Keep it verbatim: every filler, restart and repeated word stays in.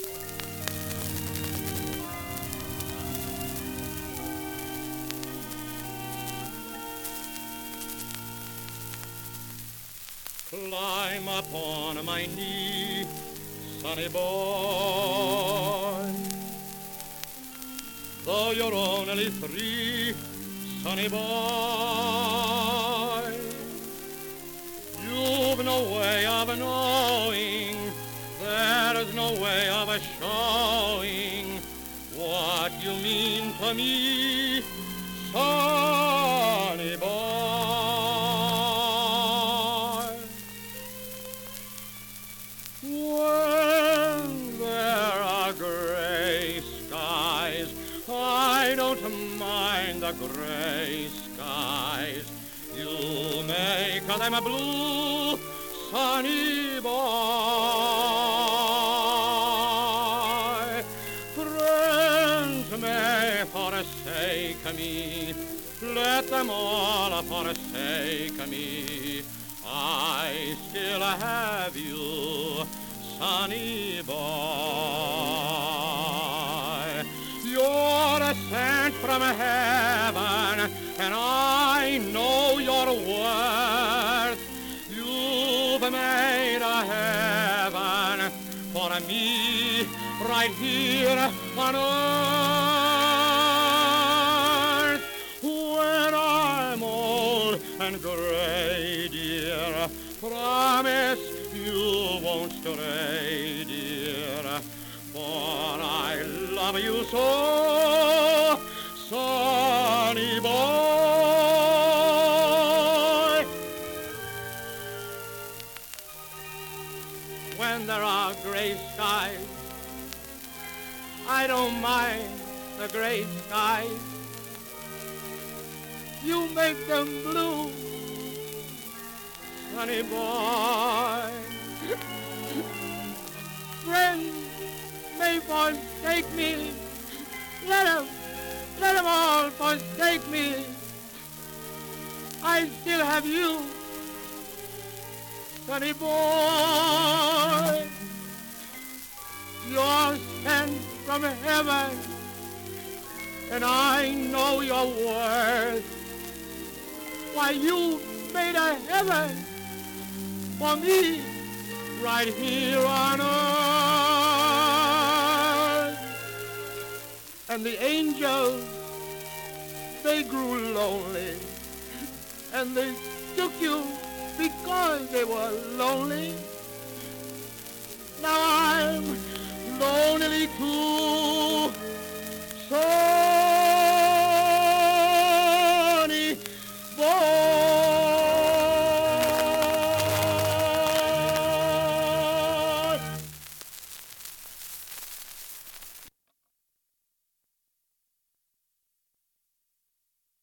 Climb upon my knee, sonny boy. Though you're only three, sonny boy, you've no way of knowing, there's no way of showing what you mean to me, sonny boy. When there are gray skies, I don't mind the gray skies. You make them blue, sonny boy. Friends may forsake me, let them all forsake me. I still have you, sonny boy. You're sent from heaven, and I know your worth. You've made a heaven for me right here on earth. When I'm old and gray, dear, promise you won't stray, dear, for I love you so, sonny boy. When there are gray skies, I don't mind the gray skies. You make them blue, sonny boy. Friends may forsake me, let them, let them all forsake me. I still have you, sonny boy. You're sent from heaven, and I know your worth. Why, you made a heaven for me right here on earth. And the angels, they grew lonely, and they took you because they were lonely. Now I'm lonely too.